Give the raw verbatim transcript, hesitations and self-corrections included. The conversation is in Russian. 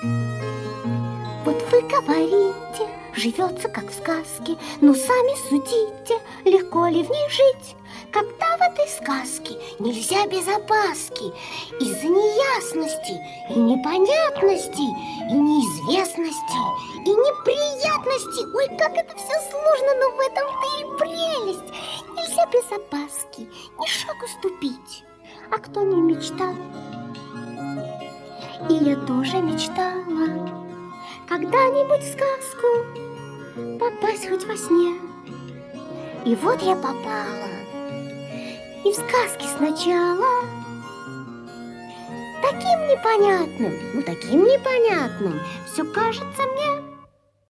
Вот вы говорите, живется как в сказке, но сами судите, легко ли в ней жить, когда в этой сказке нельзя без опаски, из-за неясностей и непонятностей, и неизвестностей, и неприятностей. Ой, как это все сложно, но в этом-то и прелесть. Нельзя без опаски ни шагу ступить. А кто не мечтал? И я тоже мечтала когда-нибудь в сказку попасть хоть во сне. И вот я попала. И в сказке сначала таким непонятным, ну таким непонятным все кажется мне